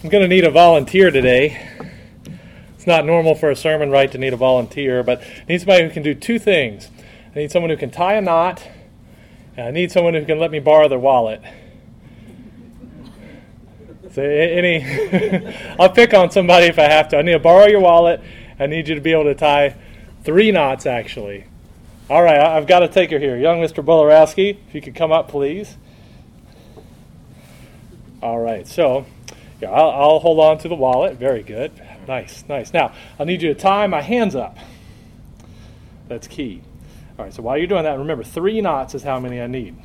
I'm going to need a volunteer today. It's not normal for a sermon, right, to need a volunteer, but I need somebody who can do two things. I need someone who can tie a knot, and I need someone who can let me borrow their wallet. So I'll pick on somebody if I have to. I need to borrow your wallet. I need you to be able to tie 3 knots, actually. All right, I've got a taker here. Young Mr. Bolarowski, if you could come up, please. All right, so yeah, I'll hold on to the wallet. Very good. Nice. Now, I'll need you to tie my hands up. That's key. All right, so while you're doing that, remember, 3 knots is how many I need.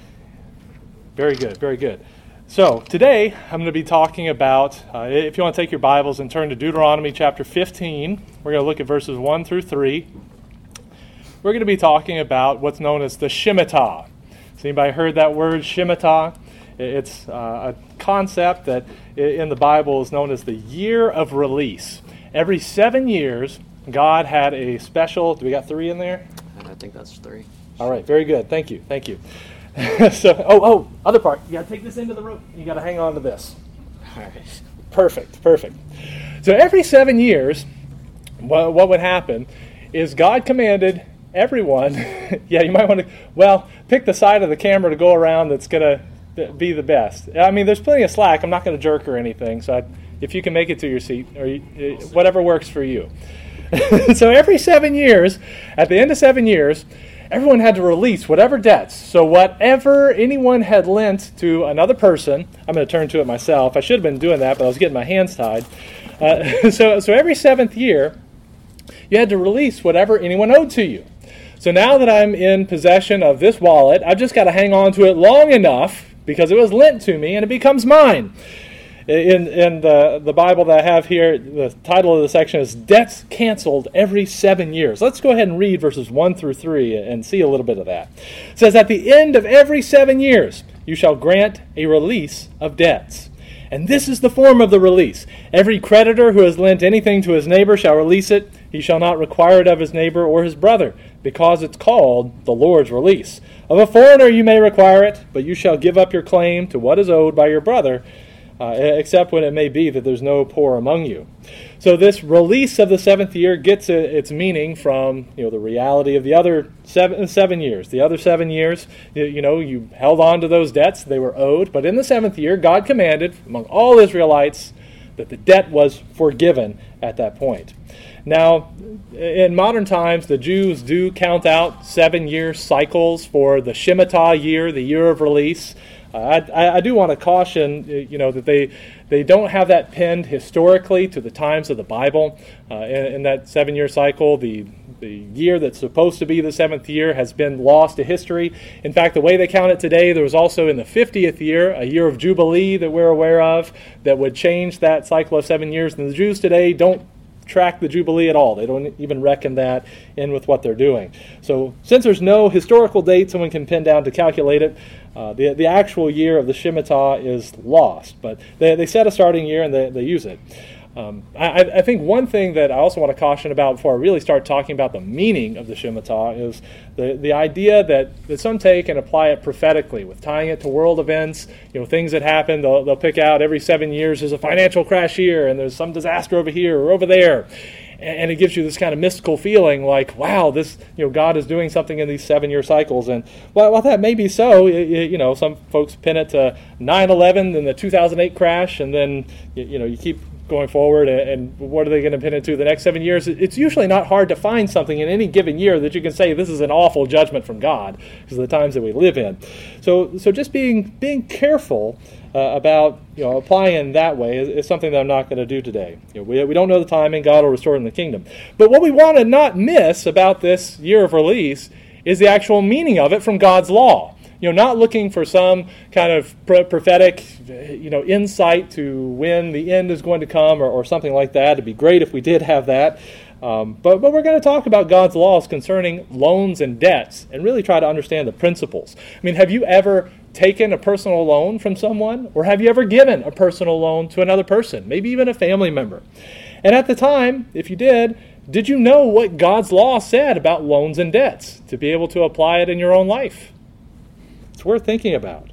Very good. So today, I'm going to be talking about, if you want to take your Bibles and turn to Deuteronomy chapter 15, we're going to look at verses 1 through 3. We're going to be talking about what's known as the Shemitah. Has anybody heard that word, Shemitah? It's a concept that in the Bible is known as the year of release. Every 7 years, God had a special, do we got 3 in there? I think that's 3. All right, very good. Thank you. So, other part. You got to take this into the rope. You got to hang on to this. All right. Perfect. So every 7 years, what would happen is God commanded everyone, yeah, you might want to, pick the side of the camera to go around that's going to be the best. I mean, there's plenty of slack. I'm not going to jerk or anything, so if you can make it to your seat, or whatever works for you. So every 7 years, at the end of 7 years, everyone had to release whatever debts. So whatever anyone had lent to another person, I'm going to turn to it myself. I should have been doing that, but I was getting my hands tied. So every 7th year, you had to release whatever anyone owed to you. So now that I'm in possession of this wallet, I've just got to hang on to it long enough because it was lent to me and it becomes mine. In the Bible that I have here, the title of the section is Debts Canceled Every 7 Years. Let's go ahead and read verses 1 through 3 and see a little bit of that. It says, at the end of every 7 years, you shall grant a release of debts. And this is the form of the release. Every creditor who has lent anything to his neighbor shall release it. He shall not require it of his neighbor or his brother, because it's called the Lord's release. Of a foreigner you may require it, but you shall give up your claim to what is owed by your brother, except when it may be that there's no poor among you. So this release of the 7th year gets its meaning from the reality of the other 7 years. The other 7 years, you held on to those debts. They were owed. But in the 7th year, God commanded among all Israelites that the debt was forgiven at that point. Now, in modern times, the Jews do count out 7-year cycles for the Shemitah year, the year of release. I do want to caution, that they don't have that pinned historically to the times of the Bible. In that 7-year cycle, the year that's supposed to be the 7th year has been lost to history. In fact, the way they count it today, there was also in the 50th year, a year of Jubilee that we're aware of, that would change that cycle of 7 years. And the Jews today don't track the Jubilee at all. They don't even reckon that in with what they're doing. So since there's no historical date someone can pin down to calculate it, the actual year of the Shemitah is lost. But they set a starting year and they use it. I think one thing that I also want to caution about before I really start talking about the meaning of the Shemitah is the idea that some take and apply it prophetically with tying it to world events, things that happen. They'll pick out every 7 years there's a financial crash here and there's some disaster over here or over there. And it gives you this kind of mystical feeling like, wow, this, God is doing something in these 7-year cycles. And while that may be so, some folks pin it to 9/11 and the 2008 crash, and then, you keep going forward, and what are they going to pin it to the next 7 years? It's usually not hard to find something in any given year that you can say this is an awful judgment from God because of the times that we live in. So just being careful about applying that way is something that I'm not going to do today. We don't know the timing. God will restore it in the kingdom. But what we want to not miss about this year of release is the actual meaning of it from God's law. Not looking for some kind of prophetic, insight to when the end is going to come or something like that. It'd be great if we did have that. But we're going to talk about God's laws concerning loans and debts and really try to understand the principles. I mean, have you ever taken a personal loan from someone, or have you ever given a personal loan to another person, maybe even a family member? And at the time, if you did you know what God's law said about loans and debts to be able to apply it in your own life? It's worth thinking about.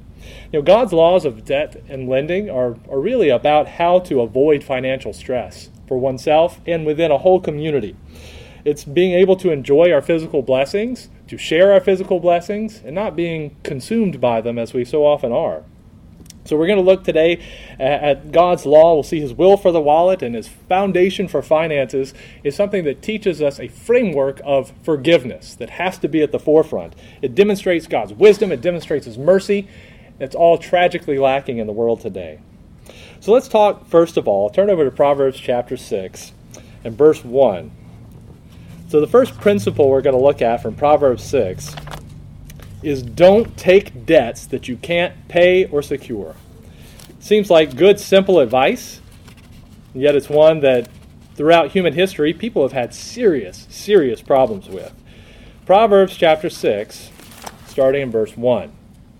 God's laws of debt and lending are really about how to avoid financial stress for oneself and within a whole community. It's being able to enjoy our physical blessings, to share our physical blessings, and not being consumed by them as we so often are. So we're going to look today at God's law. We'll see His will for the wallet, and His foundation for finances is something that teaches us a framework of forgiveness that has to be at the forefront. It demonstrates God's wisdom. It demonstrates His mercy. It's all tragically lacking in the world today. So let's talk, first of all, turn over to Proverbs chapter 6 and verse 1. So the first principle we're going to look at from Proverbs 6 is don't take debts that you can't pay or secure. Seems like good, simple advice, and yet it's one that throughout human history people have had serious problems with. Proverbs chapter 6, starting in verse 1.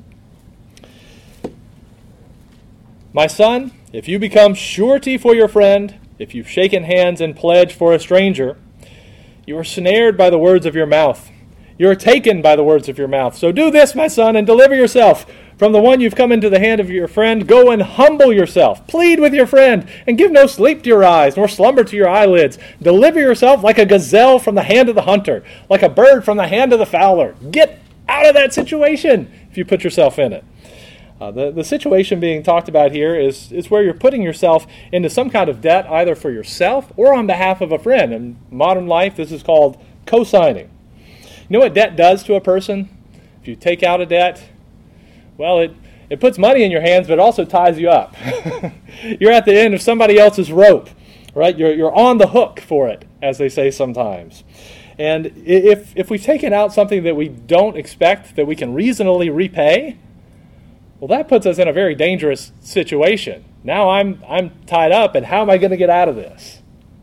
My son, if you become surety for your friend, if you've shaken hands and pledged for a stranger, you are snared by the words of your mouth. You are taken by the words of your mouth. So do this, my son, and deliver yourself from the one you've come into the hand of your friend. Go and humble yourself. Plead with your friend, and give no sleep to your eyes, nor slumber to your eyelids. Deliver yourself like a gazelle from the hand of the hunter, like a bird from the hand of the fowler. Get out of that situation if you put yourself in it. The situation being talked about here is where you're putting yourself into some kind of debt, either for yourself or on behalf of a friend. In modern life, this is called co-signing. You know what debt does to a person? If you take out a debt, well, it puts money in your hands, but it also ties you up. You're at the end of somebody else's rope, right? You're on the hook for it, as they say sometimes. And if we've taken out something that we don't expect that we can reasonably repay, well, that puts us in a very dangerous situation. Now I'm tied up, and how am I going to get out of this?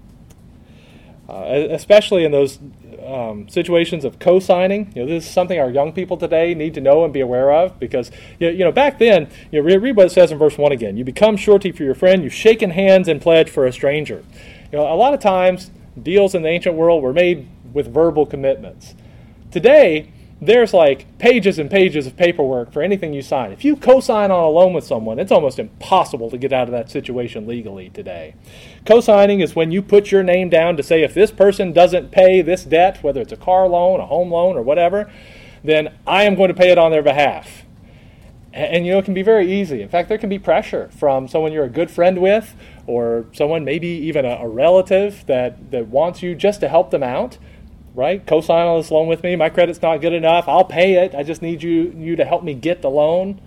Especially in those situations of co-signing. This is something our young people today need to know and be aware of, because back then, read what it says in verse 1 again. You become surety for your friend. You've shaken hands and pledged for a stranger. A lot of times, deals in the ancient world were made with verbal commitments. Today, there's like pages and pages of paperwork for anything you sign. If you co-sign on a loan with someone, it's almost impossible to get out of that situation legally today. Co-signing is when you put your name down to say, if this person doesn't pay this debt, whether it's a car loan, a home loan, or whatever, then I am going to pay it on their behalf. And it can be very easy. In fact, there can be pressure from someone you're a good friend with, or someone, maybe even a relative that wants you just to help them out. Right? Co-sign on this loan with me. My credit's not good enough. I'll pay it. I just need you to help me get the loan.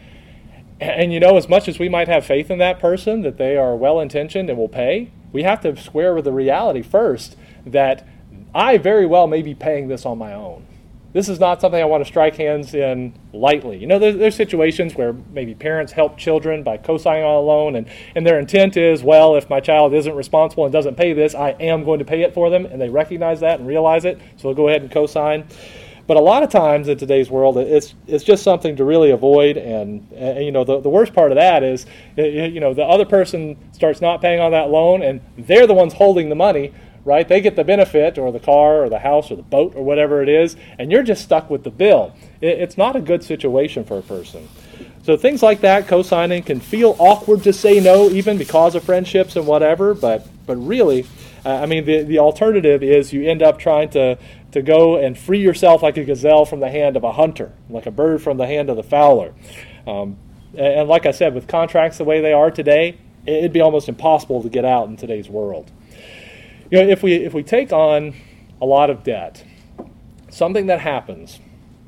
And as much as we might have faith in that person, that they are well-intentioned and will pay, we have to square with the reality first that I very well may be paying this on my own. This is not something I want to strike hands in lightly. There's situations where maybe parents help children by co-signing on a loan, and their intent is, well, if my child isn't responsible and doesn't pay this, I am going to pay it for them, and they recognize that and realize it, so they'll go ahead and co-sign. But a lot of times in today's world, it's just something to really avoid, and the worst part of that is, the other person starts not paying on that loan, and they're the ones holding the money. Right? They get the benefit, or the car, or the house, or the boat, or whatever it is, and you're just stuck with the bill. It's not a good situation for a person. So things like that, co-signing, can feel awkward to say no, even because of friendships and whatever, but really, the alternative is you end up trying to go and free yourself like a gazelle from the hand of a hunter, like a bird from the hand of the fowler. And like I said, with contracts the way they are today, it'd be almost impossible to get out in today's world. If we take on a lot of debt, something that happens,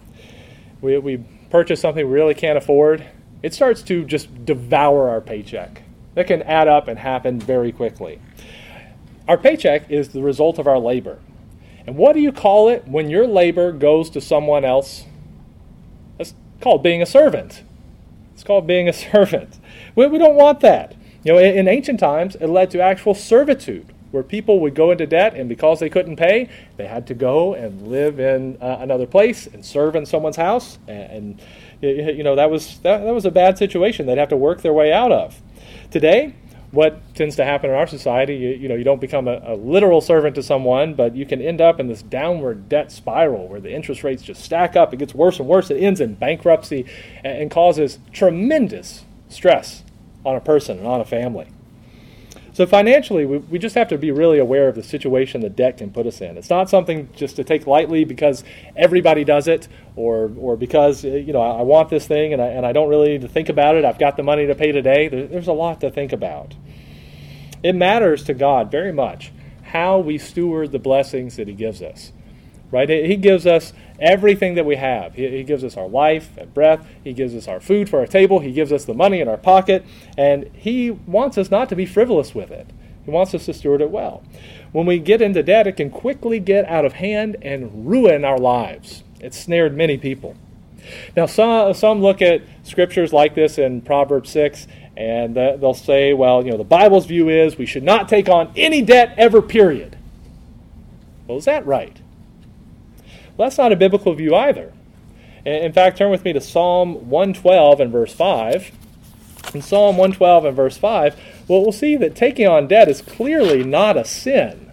we purchase something we really can't afford, it starts to just devour our paycheck. That can add up and happen very quickly. Our paycheck is the result of our labor. And what do you call it when your labor goes to someone else? That's called being a servant. It's called being a servant. We don't want that. In ancient times, it led to actual servitude, where people would go into debt, and because they couldn't pay, they had to go and live in another place and serve in someone's house. And that was a bad situation they'd have to work their way out of. Today, what tends to happen in our society, you don't become a literal servant to someone, but you can end up in this downward debt spiral where the interest rates just stack up. It gets worse and worse. It ends in bankruptcy and causes tremendous stress on a person and on a family. So financially, we just have to be really aware of the situation that debt can put us in. It's not something just to take lightly because everybody does it, or because I want this thing and I don't really need to think about it. I've got the money to pay today. There's a lot to think about. It matters to God very much how we steward the blessings that He gives us. Right? He gives us everything that we have. He gives us our life and breath. He gives us our food for our table. He gives us the money in our pocket. And He wants us not to be frivolous with it. He wants us to steward it well. When we get into debt, it can quickly get out of hand and ruin our lives. It's snared many people. Now, some look at scriptures like this in Proverbs 6, and they'll say, well, the Bible's view is we should not take on any debt ever, period. Well, is that right? Well, that's not a biblical view either. In fact, turn with me to Psalm 112 and verse 5. In Psalm 112 and verse 5, we'll see that taking on debt is clearly not a sin.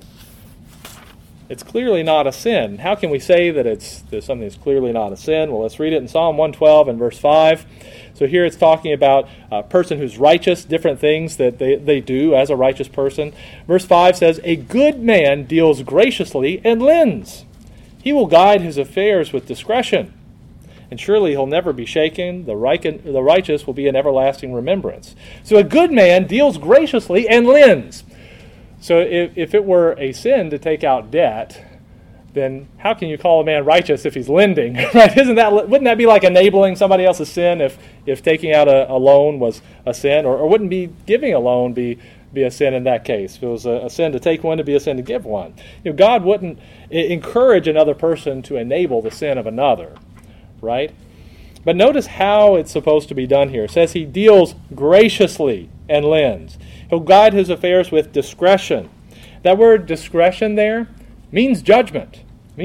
It's clearly not a sin. How can we say that there's something that's clearly not a sin? Well, let's read it in Psalm 112 and verse 5. So here it's talking about a person who's righteous, different things that they do as a righteous person. Verse 5 says, "A good man deals graciously and lends. He will guide his affairs with discretion, and surely he'll never be shaken. The righteous will be in everlasting remembrance." So a good man deals graciously and lends. So if it were a sin to take out debt, then how can you call a man righteous if he's lending? Right? Wouldn't that be like enabling somebody else's sin if taking out a loan was a sin? Or wouldn't giving a loan be a sin in that case? If it was a sin to take one, it'd be a sin to give one. God wouldn't encourage another person to enable the sin of another, right? But notice how it's supposed to be done here. It says he deals graciously and lends. He'll guide his affairs with discretion. That word discretion there means judgment.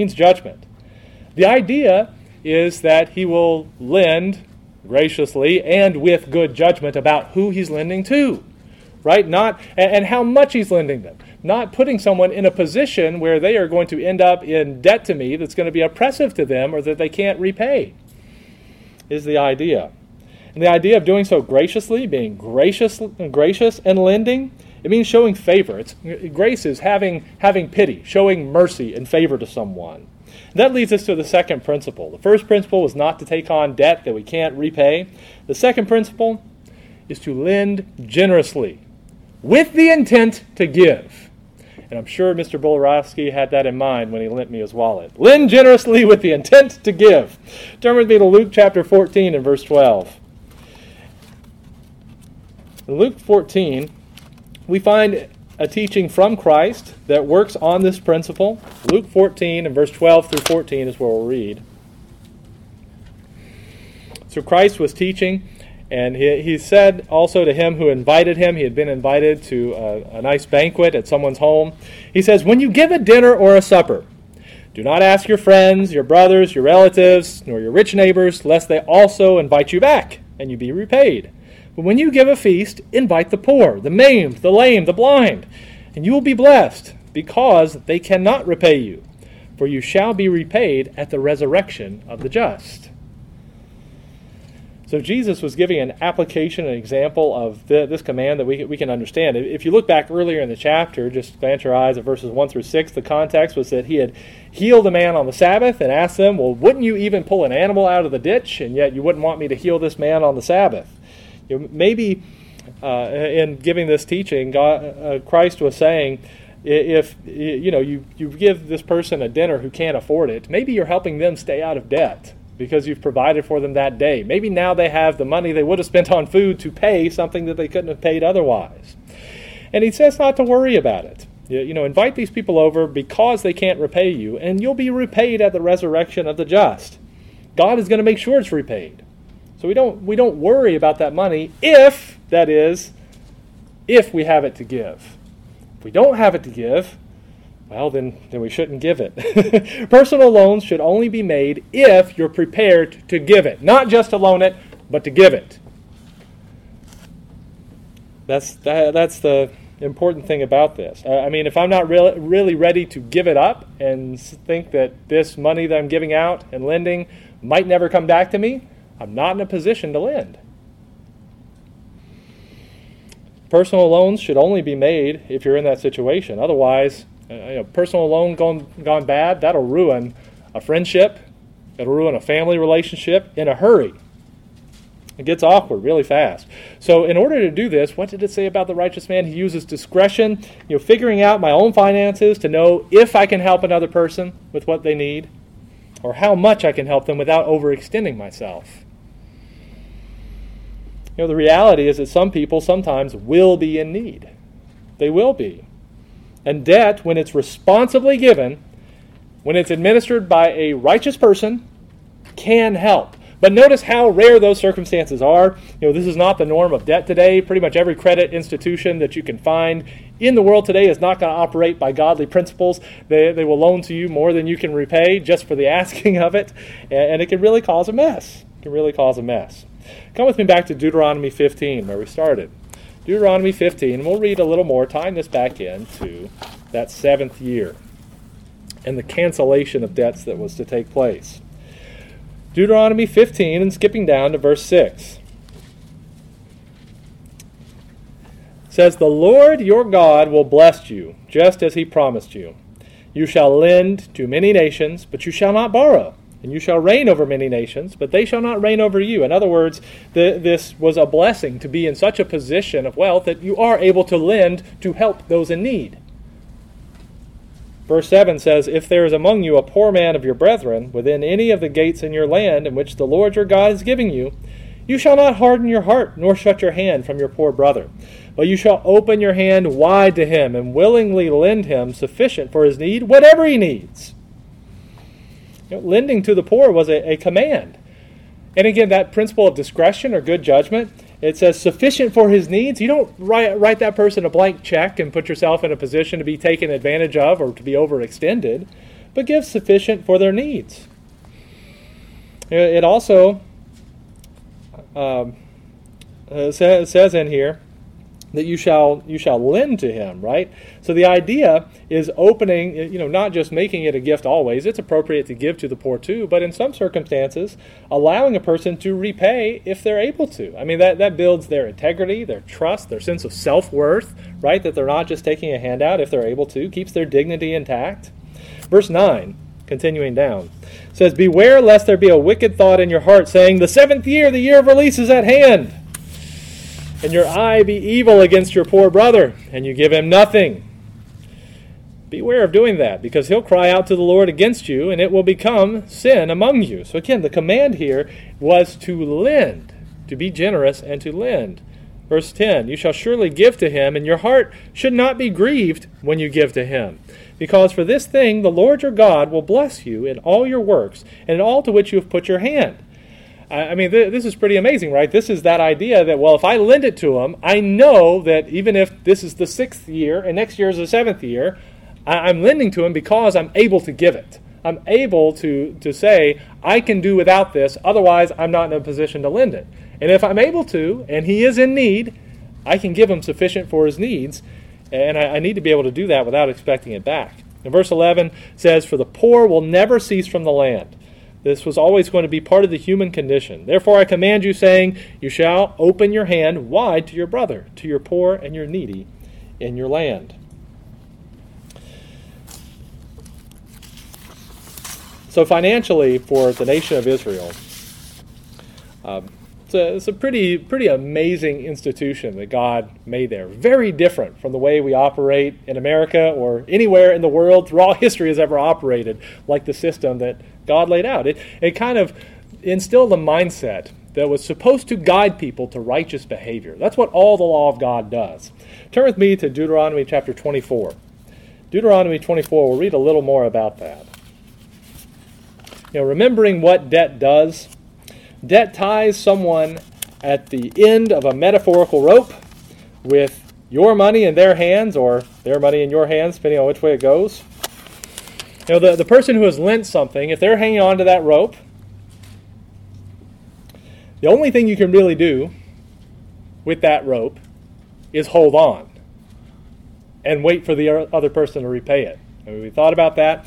The idea is that he will lend graciously and with good judgment about who he's lending to. Right? And how much he's lending them. Not putting someone in a position where they are going to end up in debt to me that's going to be oppressive to them or that they can't repay, is the idea. And the idea of doing so graciously, being gracious and lending, it means showing favor. Grace is having pity, showing mercy and favor to someone. And that leads us to the second principle. The first principle was not to take on debt that we can't repay. The second principle is to lend generously, with the intent to give. And I'm sure Mr. Bolarowski had that in mind when he lent me his wallet. Lend generously with the intent to give. Turn with me to Luke chapter 14 and verse 12. In Luke 14, we find a teaching from Christ that works on this principle. Luke 14 and verse 12 through 14 is where we'll read. So Christ was teaching, and he said also to him who invited him, he had been invited to a nice banquet at someone's home. He says, "When you give a dinner or a supper, do not ask your friends, your brothers, your relatives, nor your rich neighbors, lest they also invite you back, and you be repaid. But when you give a feast, invite the poor, the maimed, the lame, the blind, and you will be blessed, because they cannot repay you, for you shall be repaid at the resurrection of the just." So Jesus was giving an application, an example of this command that we can understand. If you look back earlier in the chapter, just glance your eyes at verses 1 through 6, the context was that he had healed a man on the Sabbath and asked them, well, wouldn't you even pull an animal out of the ditch, and yet you wouldn't want me to heal this man on the Sabbath? Maybe in giving this teaching, Christ was saying, if you give this person a dinner who can't afford it, maybe you're helping them stay out of debt, because you've provided for them that day. Maybe now they have the money they would have spent on food to pay something that they couldn't have paid otherwise. And he says not to worry about it. Invite these people over because they can't repay you, and you'll be repaid at the resurrection of the just. God is going to make sure it's repaid. So we don't worry about that money if we have it to give. If we don't have it to give, well, then we shouldn't give it. Personal loans should only be made if you're prepared to give it. Not just to loan it, but to give it. That's the important thing about this. I mean, if I'm not really ready to give it up and think that this money that I'm giving out and lending might never come back to me, I'm not in a position to lend. Personal loans should only be made if you're in that situation. Otherwise, personal loan gone bad, that'll ruin a friendship, it'll ruin a family relationship in a hurry. It gets awkward really fast. So in order to do this, what did it say about the righteous man? He uses discretion, figuring out my own finances to know if I can help another person with what they need, or how much I can help them without overextending myself. The reality is that some people sometimes will be in need. They will be. And debt, when it's responsibly given, when it's administered by a righteous person, can help. But notice how rare those circumstances are. This is not the norm of debt today. Pretty much every credit institution that you can find in the world today is not going to operate by godly principles. They will loan to you more than you can repay just for the asking of it. And it can really cause a mess. It can really cause a mess. Come with me back to Deuteronomy 15, where we started. Deuteronomy 15, and we'll read a little more, tying this back into that 7th year and the cancellation of debts that was to take place. Deuteronomy 15, and skipping down to verse 6. Says, "The Lord your God will bless you, just as he promised you. You shall lend to many nations, but you shall not borrow. And you shall reign over many nations, but they shall not reign over you." In other words, this was a blessing to be in such a position of wealth that you are able to lend to help those in need. Verse 7 says, "If there is among you a poor man of your brethren, within any of the gates in your land in which the Lord your God is giving you, you shall not harden your heart, nor shut your hand from your poor brother. But you shall open your hand wide to him, and willingly lend him sufficient for his need, whatever he needs." Lending to the poor was a command. And again, that principle of discretion or good judgment, it says sufficient for his needs. You don't write that person a blank check and put yourself in a position to be taken advantage of or to be overextended, but give sufficient for their needs. It also says in here that you shall lend to him, right? So the idea is opening, not just making it a gift always. It's appropriate to give to the poor too, but in some circumstances, allowing a person to repay if they're able to. I mean, that builds their integrity, their trust, their sense of self-worth, right? That they're not just taking a handout if they're able to, keeps their dignity intact. Verse 9, continuing down, says, "Beware lest there be a wicked thought in your heart, saying, 'The 7th year, the year of release, is at hand,' and your eye be evil against your poor brother, and you give him nothing." Beware of doing that, because he'll cry out to the Lord against you, and it will become sin among you. So again, the command here was to lend, to be generous and to lend. Verse 10, "You shall surely give to him, and your heart should not be grieved when you give to him. Because for this thing the Lord your God will bless you in all your works, and in all to which you have put your hand." I mean, this is pretty amazing, right? This is that idea that, well, if I lend it to him, I know that even if this is the 6th year and next year is the 7th year, I'm lending to him because I'm able to give it. I'm able to say, I can do without this, otherwise I'm not in a position to lend it. And if I'm able to, and he is in need, I can give him sufficient for his needs, and I need to be able to do that without expecting it back. And verse 11 says, "For the poor will never cease from the land." This was always going to be part of the human condition. "Therefore I command you, saying, you shall open your hand wide to your brother, to your poor and your needy in your land." So financially, for the nation of Israel, it's a pretty amazing institution that God made there. Very different from the way we operate in America or anywhere in the world through all history has ever operated, like the system that God laid out. It kind of instilled a mindset that was supposed to guide people to righteous behavior. That's what all the law of God does. Turn with me to Deuteronomy chapter 24. Deuteronomy 24, we'll read a little more about that. Remembering what debt does, debt ties someone at the end of a metaphorical rope with your money in their hands or their money in your hands, depending on which way it goes. The person who has lent something, if they're hanging on to that rope, the only thing you can really do with that rope is hold on and wait for the other person to repay it. I mean, we thought about that.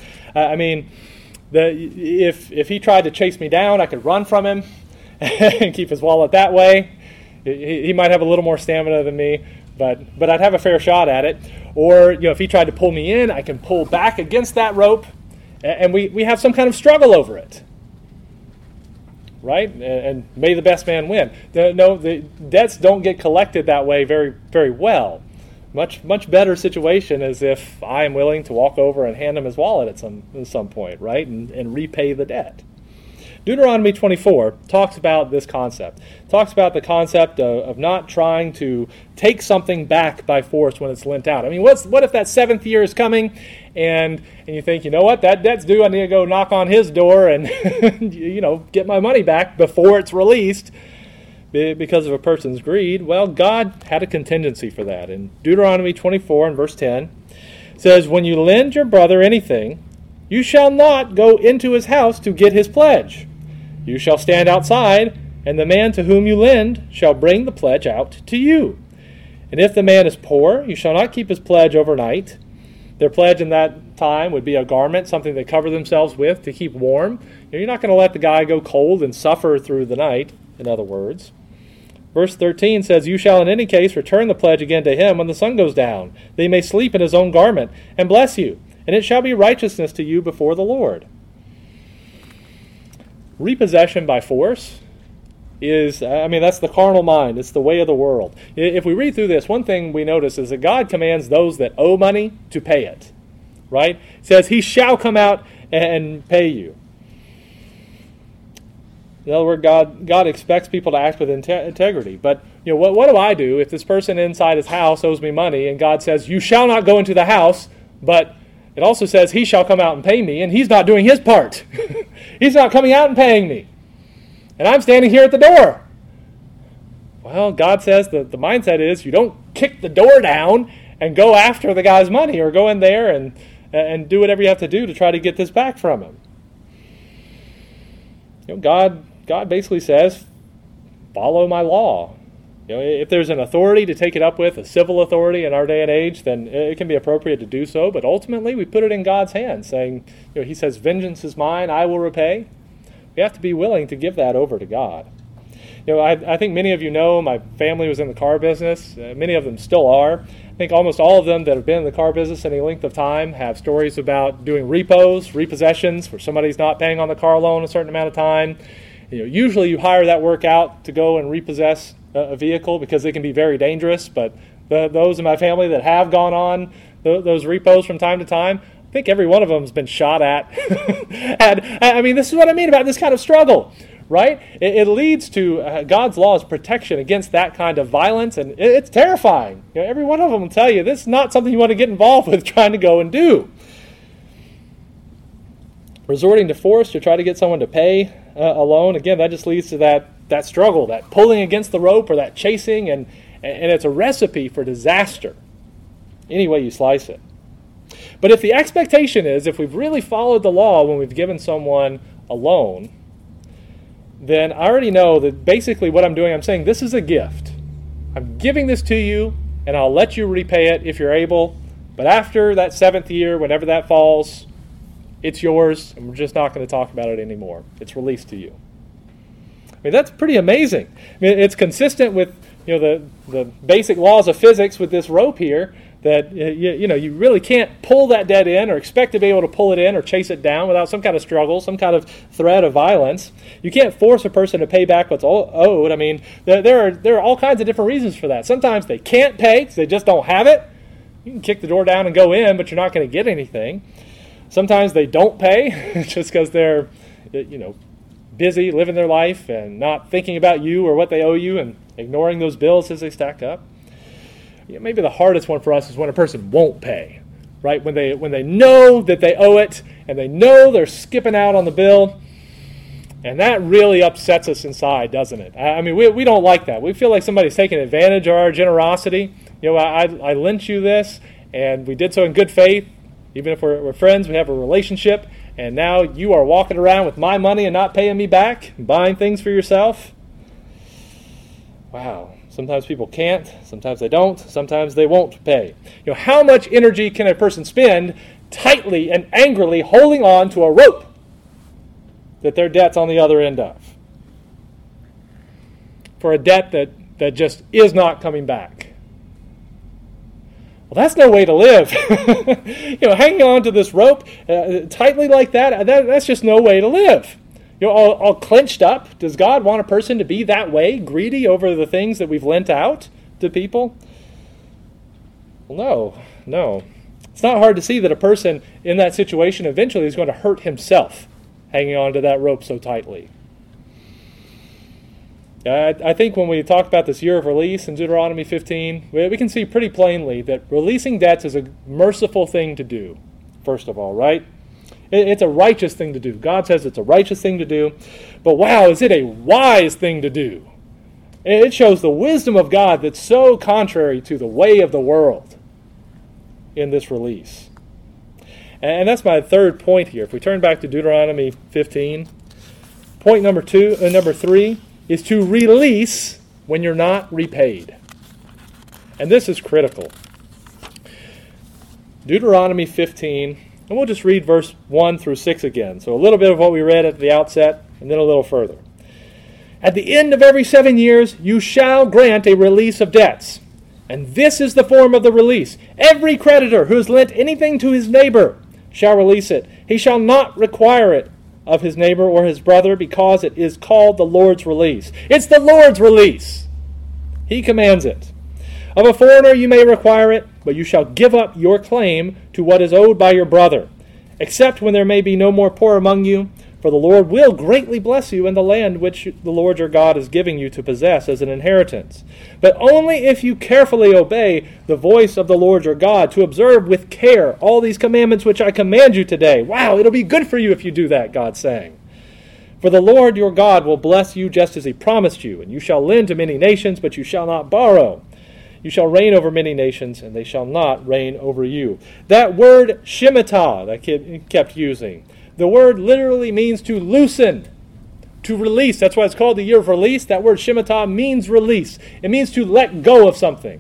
If he tried to chase me down, I could run from him and keep his wallet that way. He might have a little more stamina than me, but I'd have a fair shot at it. Or if he tried to pull me in, I can pull back against that rope, and we have some kind of struggle over it. Right? And may the best man win. The debts don't get collected that way very, very well. Much better situation is if I am willing to walk over and hand him his wallet at some point, right? And repay the debt. Deuteronomy 24 talks about this concept. Talks about the concept of not trying to take something back by force when it's lent out. I mean, what if that seventh year is coming and you think, you know what, that debt's due, I need to go knock on his door and get my money back before it's released because of a person's greed? Well, God had a contingency for that. In Deuteronomy 24 and verse 10, it says, "When you lend your brother anything, you shall not go into his house to get his pledge. You shall stand outside, and the man to whom you lend shall bring the pledge out to you. And if the man is poor, you shall not keep his pledge overnight." Their pledge in that time would be a garment, something they cover themselves with to keep warm. You're not going to let the guy go cold and suffer through the night, in other words. Verse 13 says, "You shall in any case return the pledge again to him when the sun goes down, that he may sleep in his own garment, and bless you, and it shall be righteousness to you before the Lord." Repossession by force is, that's the carnal mind. It's the way of the world. If we read through this, one thing we notice is that God commands those that owe money to pay it, right? It says, "He shall come out and pay you." In other words, God expects people to act with integrity. But what do I do if this person inside his house owes me money and God says, "You shall not go into the house," but it also says, "He shall come out and pay me," and he's not doing his part. He's not coming out and paying me. And I'm standing here at the door. Well, God says the mindset is you don't kick the door down and go after the guy's money or go in there and do whatever you have to do to try to get this back from him. God basically says, follow my law. If there's an authority to take it up with, a civil authority in our day and age, then it can be appropriate to do so. But ultimately, we put it in God's hands, saying, He says, "Vengeance is mine, I will repay." We have to be willing to give that over to God. I think many of you know my family was in the car business. Many of them still are. I think almost all of them that have been in the car business any length of time have stories about doing repos, repossessions, where somebody's not paying on the car loan a certain amount of time. Usually you hire that work out to go and repossess a vehicle because they can be very dangerous. But those in my family that have gone on those repos from time to time, I think every one of them has been shot at. This is what I mean about this kind of struggle, right? It leads to God's law's protection against that kind of violence, and it's terrifying. Every one of them will tell you this is not something you want to get involved with trying to go and do. Resorting to force to try to get someone to pay a loan, again, that just leads to that struggle, that pulling against the rope or that chasing, and it's a recipe for disaster, any way you slice it. But if the expectation is, if we've really followed the law when we've given someone a loan, then I already know that basically what I'm doing, I'm saying this is a gift. I'm giving this to you, and I'll let you repay it if you're able. But after that seventh year, whenever that falls, it's yours, and we're just not going to talk about it anymore. It's released to you. That's pretty amazing. It's consistent with the basic laws of physics with this rope here, that you really can't pull that debt in or expect to be able to pull it in or chase it down without some kind of struggle, some kind of threat of violence. You can't force a person to pay back what's owed. There are all kinds of different reasons for that. Sometimes they can't pay because they just don't have it. You can kick the door down and go in, but you're not going to get anything. Sometimes they don't pay just because they're busy living their life and not thinking about you or what they owe you and ignoring those bills as they stack up. Maybe the hardest one for us is when a person won't pay, right? When they know that they owe it and they know they're skipping out on the bill, and that really upsets us inside, doesn't it? We don't like that. We feel like somebody's taking advantage of our generosity. I lent you this, and we did so in good faith. Even if we're friends, we have a relationship, and now you are walking around with my money and not paying me back, and buying things for yourself. Wow. Sometimes people can't. Sometimes they don't. Sometimes they won't pay. How much energy can a person spend tightly and angrily holding on to a rope that their debt's on the other end of? For a debt that just is not coming back. Well, that's no way to live. Hanging on to this rope tightly like that's just no way to live. All clenched up. Does God want a person to be that way, greedy over the things that we've lent out to people? Well, no. It's not hard to see that a person in that situation eventually is going to hurt himself hanging on to that rope so tightly. I think when we talk about this year of release in Deuteronomy 15, we can see pretty plainly that releasing debts is a merciful thing to do, first of all, right? It's a righteous thing to do. God says it's a righteous thing to do. But wow, is it a wise thing to do? It shows the wisdom of God that's so contrary to the way of the world in this release. And that's my third point here. If we turn back to Deuteronomy 15, point number 3 is to release when you're not repaid. And this is critical. Deuteronomy 15, and we'll just read verse 1 through 6 again. So a little bit of what we read at the outset, and then a little further. At the end of every 7 years, you shall grant a release of debts. And this is the form of the release. Every creditor who has lent anything to his neighbor shall release it. He shall not require it of his neighbor or his brother, because it is called the Lord's release. It's the Lord's release. He commands it. Of a foreigner you may require it, but you shall give up your claim to what is owed by your brother, except when there may be no more poor among you, for the Lord will greatly bless you in the land which the Lord your God is giving you to possess as an inheritance. But only if you carefully obey the voice of the Lord your God, to observe with care all these commandments which I command you today. Wow, it'll be good for you if you do that, God's saying. For the Lord your God will bless you just as he promised you, and you shall lend to many nations, but you shall not borrow. You shall reign over many nations, and they shall not reign over you. That word shemitah that kid kept using, the word literally means to loosen, to release. That's why it's called the year of release. That word shemitah means release. It means to let go of something.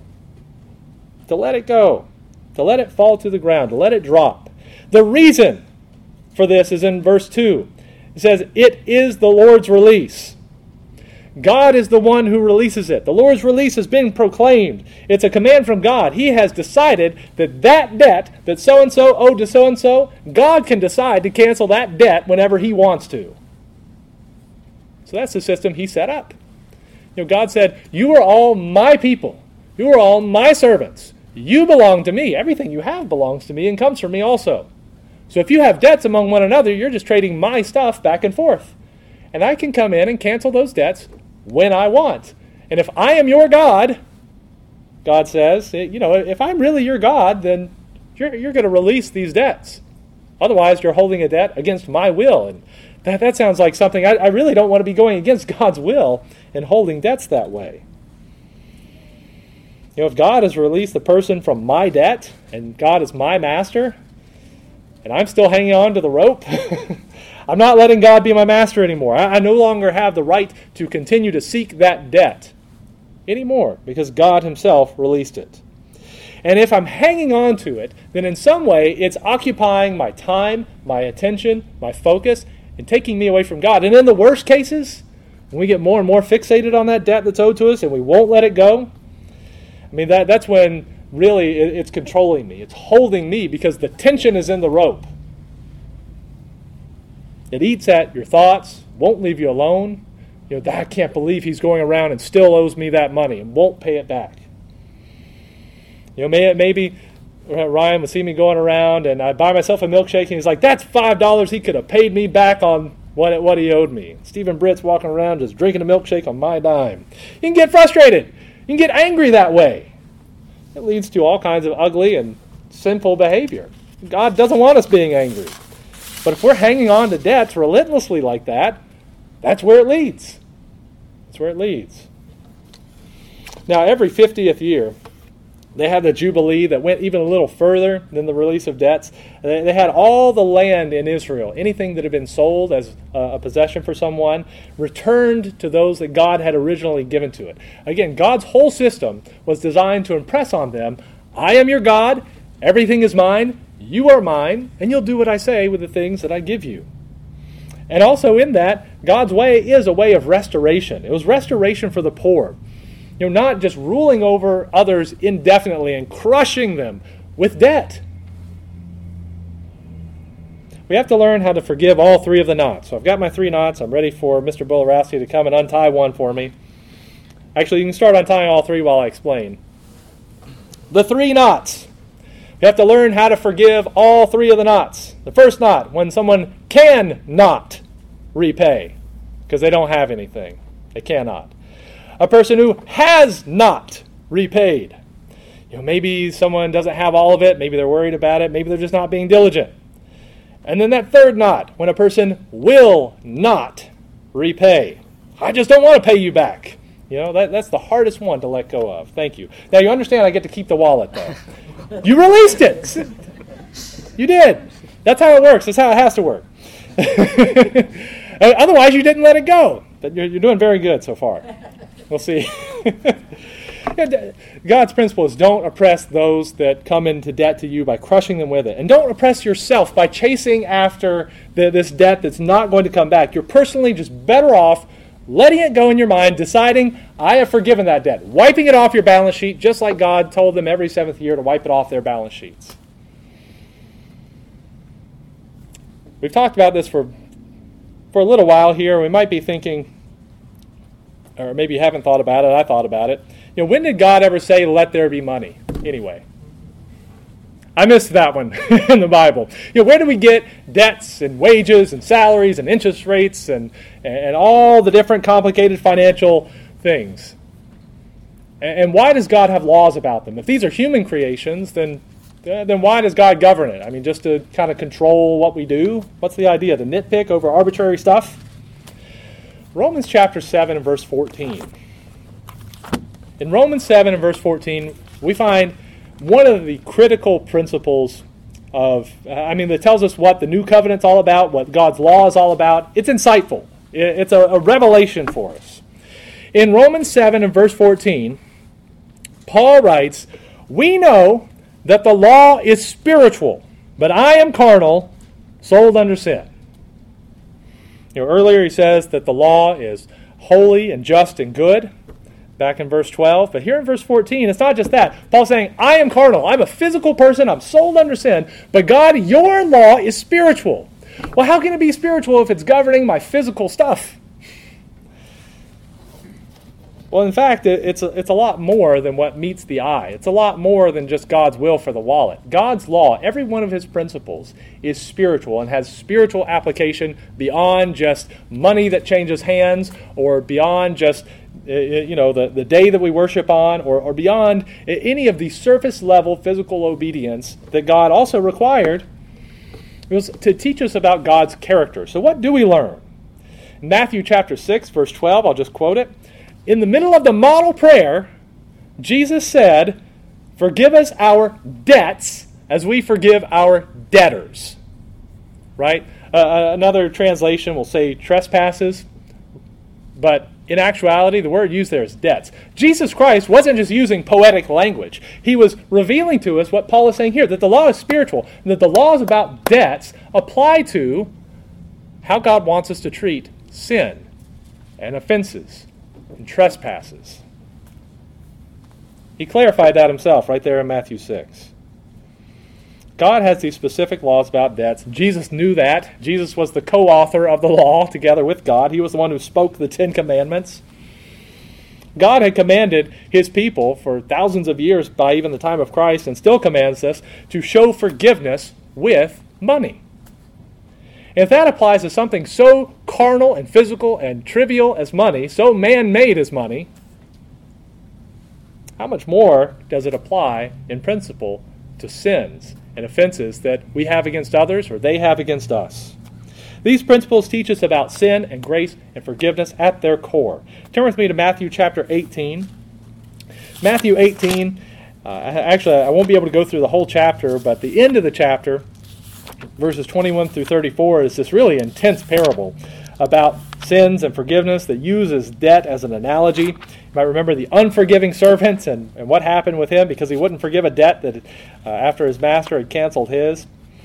To let it go. To let it fall to the ground. To let it drop. The reason for this is in verse 2. It says, it is the Lord's release. God is the one who releases it. The Lord's release has been proclaimed. It's a command from God. He has decided that debt that so-and-so owed to so-and-so, God can decide to cancel that debt whenever he wants to. So that's the system he set up. God said, you are all my people. You are all my servants. You belong to me. Everything you have belongs to me and comes from me also. So if you have debts among one another, you're just trading my stuff back and forth. And I can come in and cancel those debts when I want. And if I am your God, God says, if I'm really your God, then you're going to release these debts. Otherwise, you're holding a debt against my will. And that sounds like something, I really don't want to be going against God's will and holding debts that way. If God has released the person from my debt, and God is my master, and I'm still hanging on to the rope, I'm not letting God be my master anymore. I no longer have the right to continue to seek that debt anymore, because God himself released it. And if I'm hanging on to it, then in some way it's occupying my time, my attention, my focus, and taking me away from God. And in the worst cases, when we get more and more fixated on that debt that's owed to us and we won't let it go, that's when really it's controlling me. It's holding me because the tension is in the rope. It eats at your thoughts, won't leave you alone. I can't believe he's going around and still owes me that money and won't pay it back. Maybe Ryan would see me going around and I buy myself a milkshake and he's like, that's $5 he could have paid me back on what he owed me. Stephen Britt's walking around just drinking a milkshake on my dime. You can get frustrated. You can get angry that way. It leads to all kinds of ugly and sinful behavior. God doesn't want us being angry. But if we're hanging on to debts relentlessly like that, that's where it leads. That's where it leads. Now, every 50th year, They had the Jubilee that went even a little further than the release of debts. They had all the land in Israel, anything that had been sold as a possession for someone, returned to those that God had originally given to it. Again, God's whole system was designed to impress on them, I am your God, everything is mine, you are mine, and you'll do what I say with the things that I give you. And also in that, God's way is a way of restoration. It was restoration for the poor. Not just ruling over others indefinitely and crushing them with debt. We have to learn how to forgive all three of the knots. So I've got my 3 knots. I'm ready for Mr. Bolarowski to come and untie one for me. Actually, you can start untying all 3 while I explain. The 3 knots. We have to learn how to forgive all 3 of the knots. The first knot, when someone cannot repay because they don't have anything. They cannot. A person who has not repaid. Maybe someone doesn't have all of it. Maybe they're worried about it. Maybe they're just not being diligent. And then that third knot, when a person will not repay. I just don't want to pay you back. That's the hardest one to let go of. Thank you. Now you understand I get to keep the wallet, though. You released it. You did. That's how it works. That's how it has to work. Otherwise, you didn't let it go. But you're doing very good so far. We'll see. God's principle is don't oppress those that come into debt to you by crushing them with it. And don't oppress yourself by chasing after this debt that's not going to come back. You're personally just better off letting it go in your mind, deciding, I have forgiven that debt. Wiping it off your balance sheet, just like God told them every 7th year to wipe it off their balance sheets. We've talked about this for a little while here. We might be thinking, or maybe you haven't thought about it, I thought about it. When did God ever say, let there be money? Anyway. I missed that one in the Bible. Where do we get debts and wages and salaries and interest rates and all the different complicated financial things? And why does God have laws about them? If these are human creations, then why does God govern it? I mean, just to kind of control what we do? What's the idea? To nitpick over arbitrary stuff? Romans chapter 7 and verse 14. In Romans 7 and verse 14, we find one of the critical principles that tells us what the new covenant's all about, what God's law is all about. It's insightful. It's a revelation for us. In Romans 7 and verse 14, Paul writes, we know that the law is spiritual, but I am carnal, sold under sin. Earlier he says that the law is holy and just and good, back in verse 12. But here in verse 14, it's not just that. Paul's saying, I am carnal. I'm a physical person. I'm sold under sin. But God, your law is spiritual. Well, how can it be spiritual if it's governing my physical stuff? Well, in fact, it's a lot more than what meets the eye. It's a lot more than just God's will for the wallet. God's law, every one of his principles, is spiritual and has spiritual application beyond just money that changes hands or beyond just the day that we worship on or beyond any of the surface level physical obedience that God also required. It was to teach us about God's character. So what do we learn? In Matthew chapter 6, verse 12, I'll just quote it. In the middle of the model prayer, Jesus said, forgive us our debts as we forgive our debtors. Right? Another translation will say trespasses, but in actuality, the word used there is debts. Jesus Christ wasn't just using poetic language. He was revealing to us what Paul is saying here, that the law is spiritual, and that the laws about debts apply to how God wants us to treat sin and offenses and trespasses. He clarified that himself right there in Matthew 6. God has these specific laws about debts. Jesus knew that. Jesus was the co-author of the law together with God. He was the one who spoke the 10 Commandments. God had commanded his people for thousands of years by even the time of Christ, and still commands us to show forgiveness with money. And if that applies to something so carnal and physical and trivial as money, so man-made as money, how much more does it apply in principle to sins and offenses that we have against others or they have against us? These principles teach us about sin and grace and forgiveness at their core. Turn with me to Matthew chapter 18. Matthew 18, Actually, I won't be able to go through the whole chapter, but the end of the chapter, verses 21 through 34, is this really intense parable about sins and forgiveness that uses debt as an analogy. You might remember the unforgiving servant and what happened with him because he wouldn't forgive a debt that after his master had canceled his.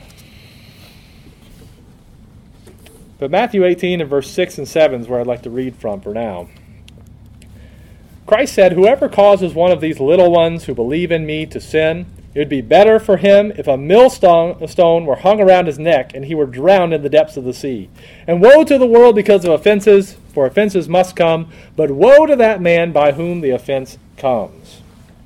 But Matthew 18 and verse 6 and 7 is where I'd like to read from for now. Christ said, "Whoever causes one of these little ones who believe in me to sin, it would be better for him if a millstone were hung around his neck and he were drowned in the depths of the sea. And woe to the world because of offenses, for offenses must come, but woe to that man by whom the offense comes."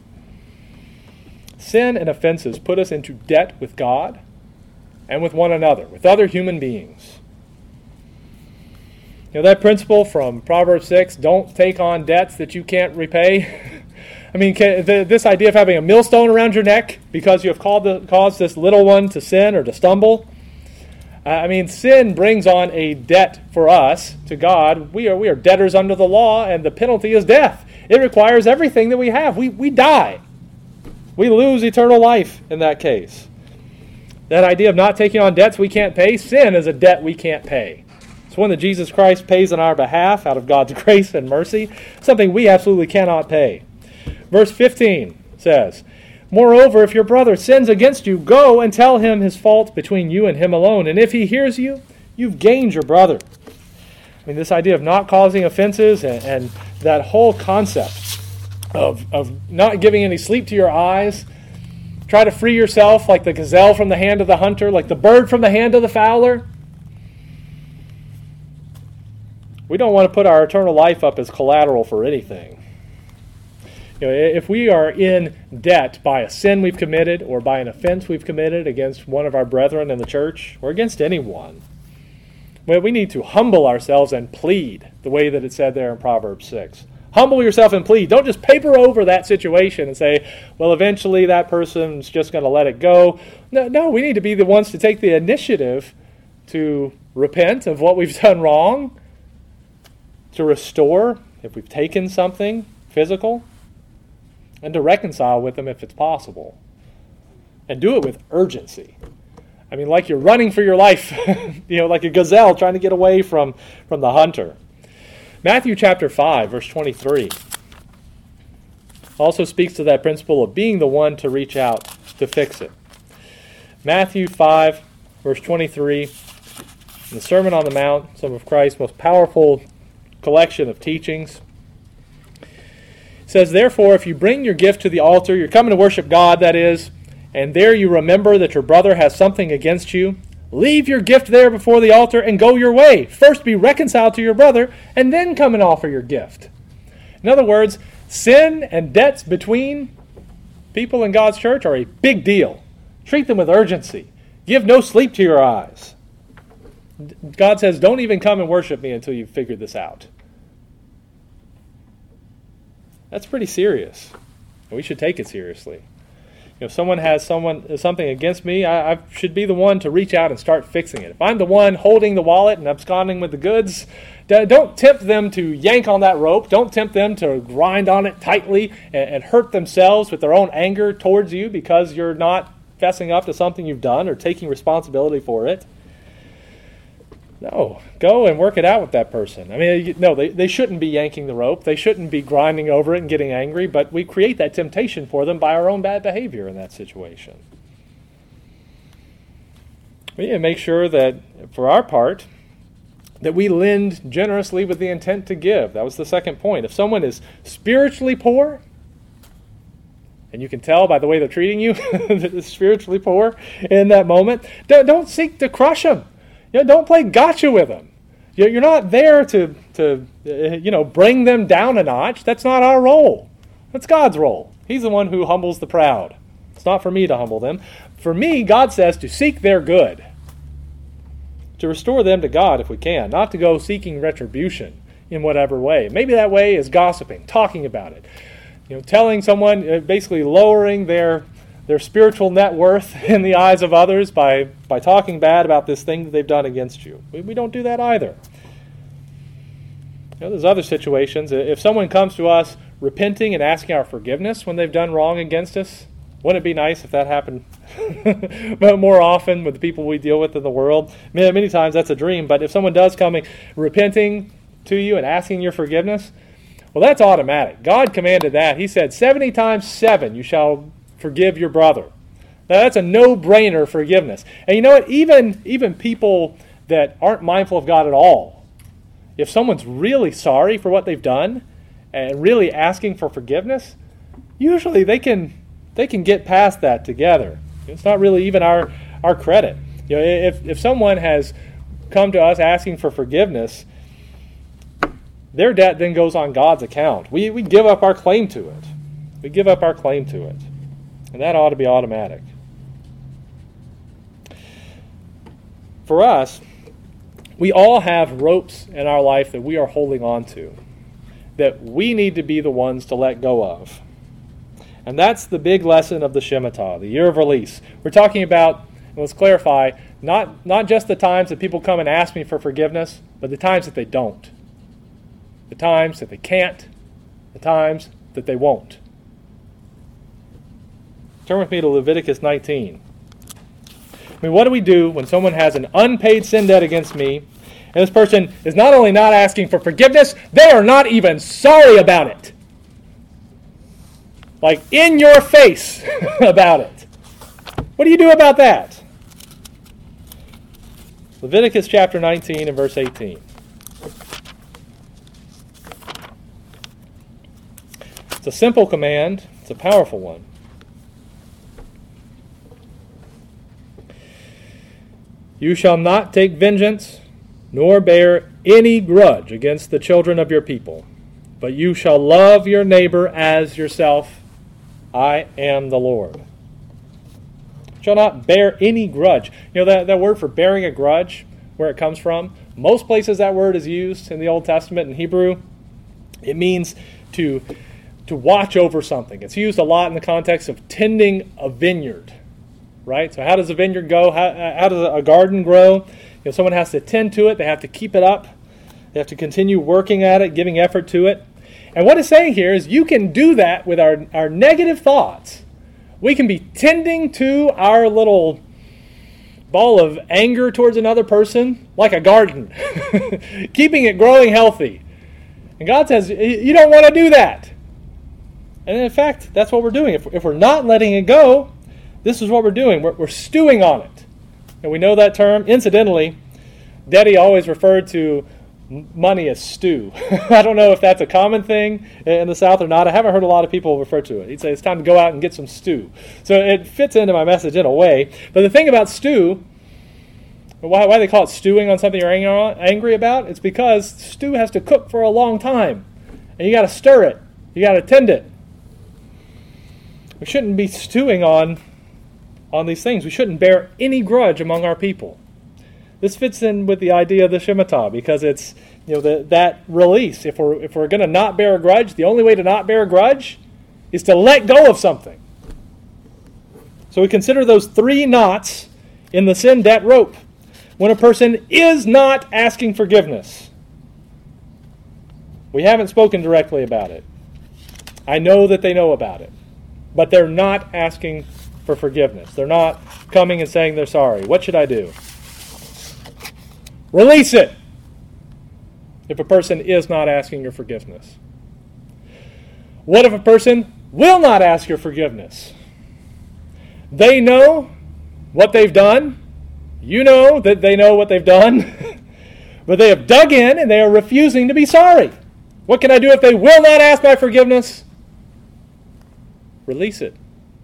Sin and offenses put us into debt with God and with one another, with other human beings. You know, that principle from Proverbs 6, don't take on debts that you can't repay. I mean, this idea of having a millstone around your neck because you have caused this little one to sin or to stumble. I mean, sin brings on a debt for us to God. We are debtors under the law, and the penalty is death. It requires everything that we have. We die. We lose eternal life in that case. That idea of not taking on debts we can't pay, sin is a debt we can't pay. It's one that Jesus Christ pays on our behalf out of God's grace and mercy, something we absolutely cannot pay. Verse 15 says, "Moreover, if your brother sins against you, go and tell him his fault between you and him alone. And if he hears you, you've gained your brother." I mean, this idea of not causing offenses and that whole concept of not giving any sleep to your eyes. Try to free yourself like the gazelle from the hand of the hunter, like the bird from the hand of the fowler. We don't want to put our eternal life up as collateral for anything. You know, if we are in debt by a sin we've committed or by an offense we've committed against one of our brethren in the church or against anyone, well, we need to humble ourselves and plead the way that it said there in Proverbs 6. Humble yourself and plead. Don't just paper over that situation and say, well, eventually that person's just going to let it go. No, we need to be the ones to take the initiative to repent of what we've done wrong, to restore if we've taken something physical, and to reconcile with them if it's possible. And do it with urgency. I mean, like you're running for your life, like a gazelle trying to get away from the hunter. Matthew chapter 5, verse 23 also speaks to that principle of being the one to reach out to fix it. Matthew 5, verse 23, in the Sermon on the Mount, some of Christ's most powerful collection of teachings, says, "Therefore, if you bring your gift to the altar, you're coming to worship God, that is, and there you remember that your brother has something against you, leave your gift there before the altar and go your way. First be reconciled to your brother, and then come and offer your gift." In other words, sin and debts between people in God's church are a big deal. Treat them with urgency. Give no sleep to your eyes. God says, don't even come and worship me until you've figured this out. That's pretty serious. We should take it seriously. If someone has something against me, I should be the one to reach out and start fixing it. If I'm the one holding the wallet and absconding with the goods, don't tempt them to yank on that rope. Don't tempt them to grind on it tightly and hurt themselves with their own anger towards you because you're not fessing up to something you've done or taking responsibility for it. No, go and work it out with that person. I mean, no, they shouldn't be yanking the rope. They shouldn't be grinding over it and getting angry, but we create that temptation for them by our own bad behavior in that situation. We need to make sure that, for our part, that we lend generously with the intent to give. That was the second point. If someone is spiritually poor, and you can tell by the way they're treating you that they're spiritually poor in that moment, don't seek to crush them. Don't play gotcha with them. You're not there to bring them down a notch. That's not our role. That's God's role. He's the one who humbles the proud. It's not for me to humble them. For me, God says to seek their good, to restore them to God if we can, not to go seeking retribution in whatever way. Maybe that way is gossiping, talking about it, telling someone, basically lowering their spiritual net worth in the eyes of others by talking bad about this thing that they've done against you. We don't do that either. There's other situations. If someone comes to us repenting and asking our forgiveness when they've done wrong against us? Wouldn't it be nice if that happened more often with the people we deal with in the world? Many times that's a dream, but if someone does come repenting to you and asking your forgiveness, well, that's automatic. God commanded that. He said 70 times 7 you shall forgive your brother. Now, that's a no-brainer forgiveness. And you know what? Even people that aren't mindful of God at all, if someone's really sorry for what they've done and really asking for forgiveness, usually they can get past that together. It's not really even our credit. You know, if someone has come to us asking for forgiveness, their debt then goes on God's account. We give up our claim to it. We give up our claim to it. And that ought to be automatic. For us, we all have ropes in our life that we are holding on to, that we need to be the ones to let go of. And that's the big lesson of the Shemitah, the year of release. We're talking about, and let's clarify, not just the times that people come and ask me for forgiveness, but the times that they don't. The times that they can't, the times that they won't. Turn with me to Leviticus 19. I mean, what do we do when someone has an unpaid sin debt against me, and this person is not only not asking for forgiveness, they are not even sorry about it. Like, in your face about it. What do you do about that? Leviticus chapter 19 and verse 18. It's a simple command. It's a powerful one. You shall not take vengeance, nor bear any grudge against the children of your people, but you shall love your neighbor as yourself. I am the Lord. Shall not bear any grudge. You know that word for bearing a grudge, where it comes from? Most places that word is used in the Old Testament in Hebrew. It means to watch over something. It's used a lot in the context of tending a vineyard, right? So how does a vineyard go? How does a garden grow? You know, someone has to tend to it. They have to keep it up. They have to continue working at it, giving effort to it. And what it's saying here is you can do that with our negative thoughts. We can be tending to our little ball of anger towards another person like a garden, keeping it growing healthy. And God says, you don't want to do that. And in fact, that's what we're doing. If we're not letting it go, this is what we're doing. We're stewing on it. And we know that term. Incidentally, Daddy always referred to money as stew. I don't know if that's a common thing in the South or not. I haven't heard a lot of people refer to it. He'd say it's time to go out and get some stew. So it fits into my message in a way. But the thing about stew, why they call it stewing on something you're angry about, it's because stew has to cook for a long time. And you got to stir it. You got to tend it. We shouldn't be stewing on these things. We shouldn't bear any grudge among our people. This fits in with the idea of the Shemitah because it's that release. If we're going to not bear a grudge, the only way to not bear a grudge is to let go of something. So we consider those 3 knots in the sin debt rope when a person is not asking forgiveness. We haven't spoken directly about it. I know that they know about it, but they're not asking for forgiveness. They're not coming and saying they're sorry. What should I do? Release it if a person is not asking your forgiveness. What if a person will not ask your forgiveness? They know what they've done. You know that they know what they've done. But they have dug in and they are refusing to be sorry. What can I do if they will not ask my forgiveness? Release it.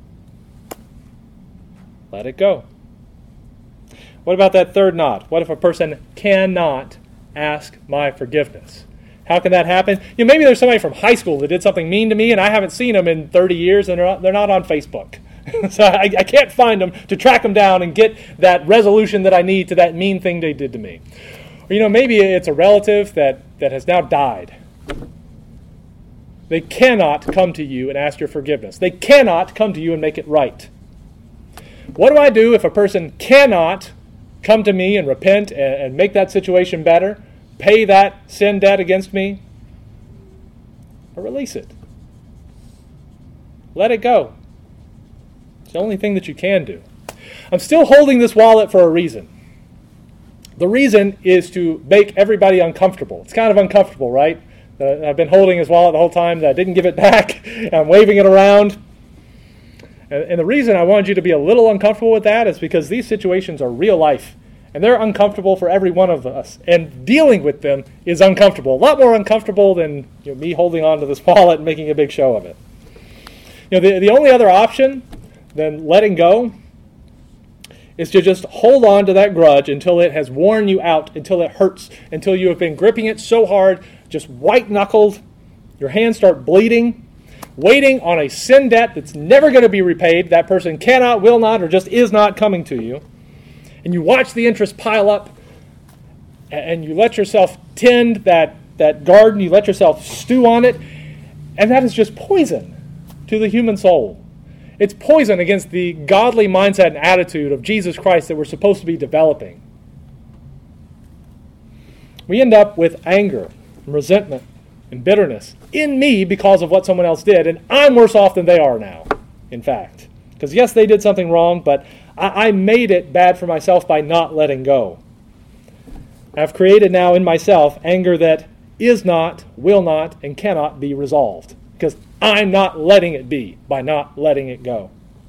Let it go. What about that third knot? What if a person cannot ask my forgiveness? How can that happen? Maybe there's somebody from high school that did something mean to me and I haven't seen them in 30 years and they're not on Facebook. So I can't find them to track them down and get that resolution that I need to that mean thing they did to me. Or maybe it's a relative that has now died. They cannot come to you and ask your forgiveness. They cannot come to you and make it right. What do I do if a person cannot come to me and repent and make that situation better, pay that sin debt against me? Or release it. Let it go. It's the only thing that you can do. I'm still holding this wallet for a reason. The reason is to make everybody uncomfortable. It's kind of uncomfortable, right? I've been holding his wallet the whole time, that I didn't give it back, and I'm waving it around. And the reason I wanted you to be a little uncomfortable with that is because these situations are real life, and they're uncomfortable for every one of us. And dealing with them is uncomfortable, a lot more uncomfortable than me holding on to this wallet and making a big show of it. The only other option than letting go is to just hold on to that grudge until it has worn you out, until it hurts, until you have been gripping it so hard, just white-knuckled, your hands start bleeding, waiting on a sin debt that's never going to be repaid. That person cannot, will not, or just is not coming to you. And you watch the interest pile up, and you let yourself tend that garden, you let yourself stew on it, and that is just poison to the human soul. It's poison against the godly mindset and attitude of Jesus Christ that we're supposed to be developing. We end up with anger and resentment and bitterness in me because of what someone else did, and I'm worse off than they are now, in fact. Because yes, they did something wrong, but I made it bad for myself by not letting go. I've created now in myself anger that is not, will not, and cannot be resolved. Because I'm not letting it be by not letting it go.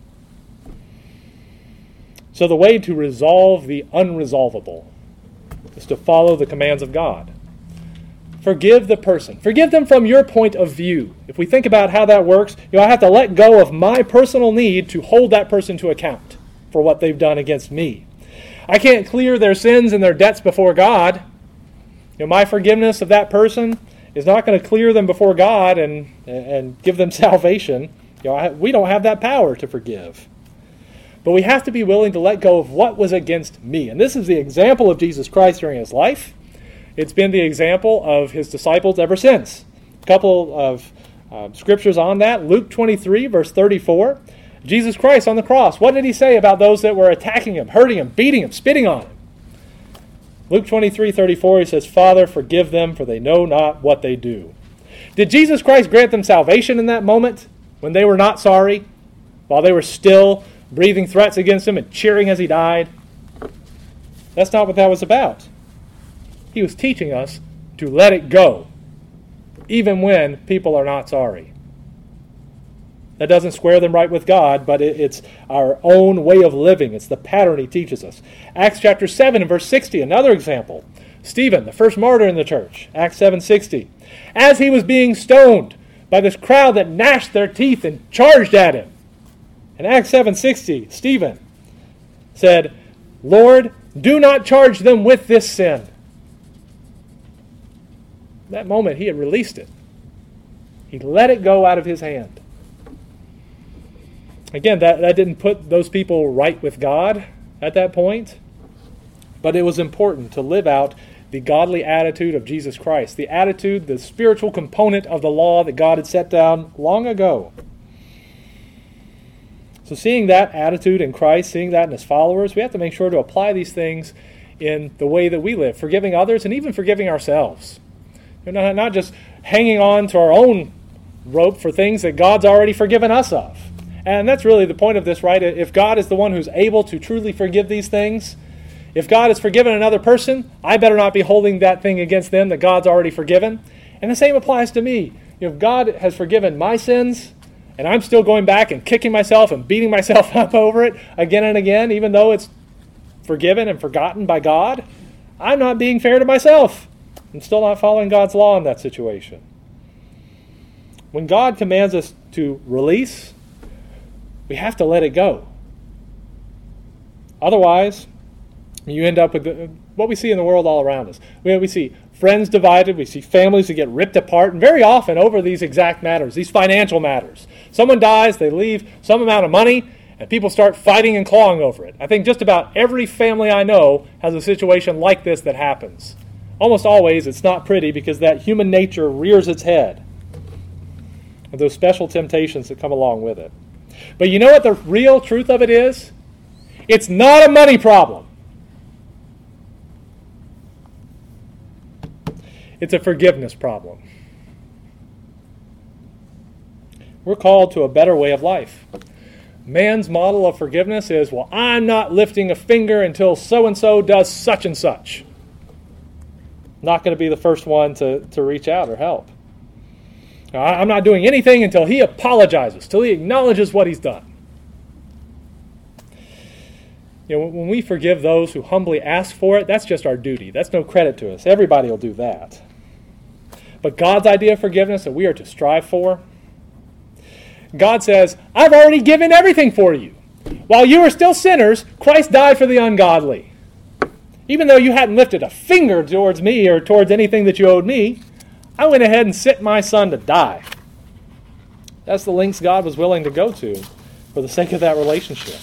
So the way to resolve the unresolvable is to follow the commands of God. Forgive the person. Forgive them from your point of view. If we think about how that works, I have to let go of my personal need to hold that person to account for what they've done against me. I can't clear their sins and their debts before God. My forgiveness of that person is not going to clear them before God and give them salvation. We don't have that power to forgive. But we have to be willing to let go of what was against me. And this is the example of Jesus Christ during his life. It's been the example of his disciples ever since. A couple of scriptures on that. Luke 23, verse 34. Jesus Christ on the cross. What did he say about those that were attacking him, hurting him, beating him, spitting on him? Luke 23:34, he says, Father, forgive them, for they know not what they do. Did Jesus Christ grant them salvation in that moment when they were not sorry, while they were still breathing threats against him and cheering as he died? That's not what that was about. He was teaching us to let it go, even when people are not sorry. That doesn't square them right with God, but it's our own way of living. It's the pattern he teaches us. Acts chapter 7 and verse 60, another example. Stephen, the first martyr in the church, Acts 7:60. As he was being stoned by this crowd that gnashed their teeth and charged at him. In Acts 7:60, Stephen said, Lord, do not charge them with this sin. That moment he had released it. He let it go out of his hand. Again, that didn't put those people right with God at that point, but it was important to live out the godly attitude of Jesus Christ, the attitude, the spiritual component of the law that God had set down long ago. So seeing that attitude in Christ, seeing that in his followers, we have to make sure to apply these things in the way that we live, forgiving others and even forgiving ourselves. Not just hanging on to our own rope for things that God's already forgiven us of. And that's really the point of this, right? If God is the one who's able to truly forgive these things, if God has forgiven another person, I better not be holding that thing against them that God's already forgiven. And the same applies to me. If God has forgiven my sins, and I'm still going back and kicking myself and beating myself up over it again and again, even though it's forgiven and forgotten by God, I'm not being fair to myself. I'm still not following God's law in that situation. When God commands us to release, we have to let it go. Otherwise, you end up with what we see in the world all around us. We see friends divided, we see families that get ripped apart, and very often over these exact matters, these financial matters. Someone dies, they leave some amount of money, and people start fighting and clawing over it. I think just about every family I know has a situation like this that happens. Almost always it's not pretty because that human nature rears its head. And those special temptations that come along with it. But you know what the real truth of it is? It's not a money problem. It's a forgiveness problem. We're called to a better way of life. Man's model of forgiveness is, well, I'm not lifting a finger until so-and-so does such and such. Not going to be the first one to reach out or help. I'm not doing anything until he apologizes, till he acknowledges what he's done. When we forgive those who humbly ask for it, that's just our duty. That's no credit to us. Everybody will do that. But God's idea of forgiveness that we are to strive for, God says, I've already given everything for you. While you were still sinners, Christ died for the ungodly. Even though you hadn't lifted a finger towards me or towards anything that you owed me, I went ahead and sent my son to die. That's the lengths God was willing to go to for the sake of that relationship.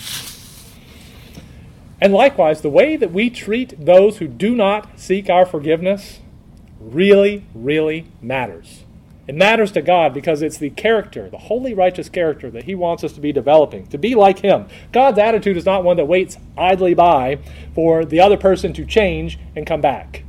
And likewise, the way that we treat those who do not seek our forgiveness really, really matters. It matters to God because it's the character, the holy, righteous character that He wants us to be developing, to be like Him. God's attitude is not one that waits idly by for the other person to change and come back.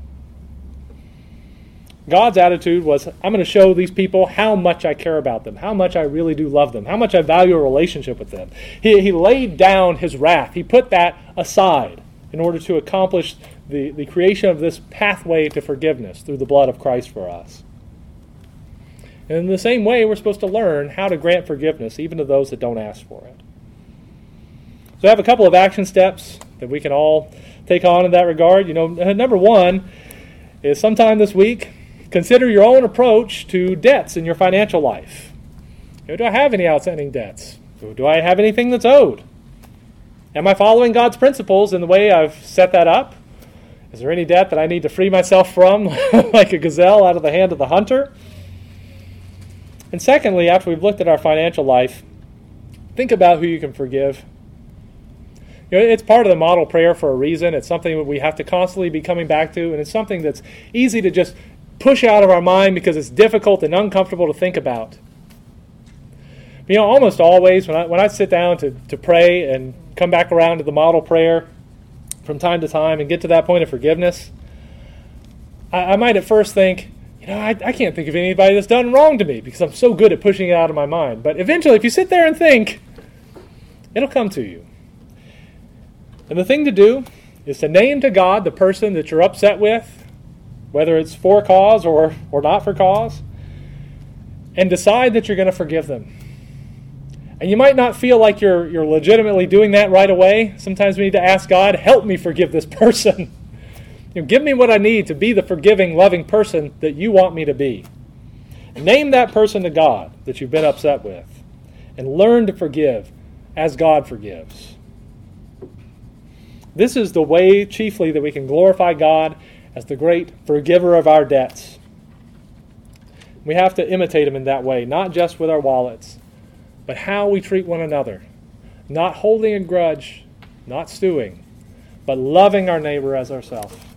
God's attitude was, I'm going to show these people how much I care about them, how much I really do love them, how much I value a relationship with them. He laid down His wrath. He put that aside in order to accomplish the creation of this pathway to forgiveness through the blood of Christ for us. And in the same way, we're supposed to learn how to grant forgiveness even to those that don't ask for it. So I have a couple of action steps that we can all take on in that regard. Number one is sometime this week, consider your own approach to debts in your financial life. Do I have any outstanding debts? Do I have anything that's owed? Am I following God's principles in the way I've set that up? Is there any debt that I need to free myself from, like a gazelle out of the hand of the hunter? And secondly, after we've looked at our financial life, think about who you can forgive. It's part of the model prayer for a reason. It's something that we have to constantly be coming back to, and it's something that's easy to just push out of our mind because it's difficult and uncomfortable to think about. Almost always when I sit down to pray and come back around to the model prayer from time to time and get to that point of forgiveness, I might at first think, I can't think of anybody that's done wrong to me because I'm so good at pushing it out of my mind. But eventually, if you sit there and think, it'll come to you. And the thing to do is to name to God the person that you're upset with, whether it's for cause or not for cause, and decide that you're going to forgive them. And you might not feel like you're legitimately doing that right away. Sometimes we need to ask God, help me forgive this person. Give me what I need to be the forgiving, loving person that you want me to be. Name that person to God that you've been upset with, and learn to forgive as God forgives. This is the way chiefly that we can glorify God as the great forgiver of our debts. We have to imitate Him in that way, not just with our wallets, but how we treat one another. Not holding a grudge, not stewing, but loving our neighbor as ourselves.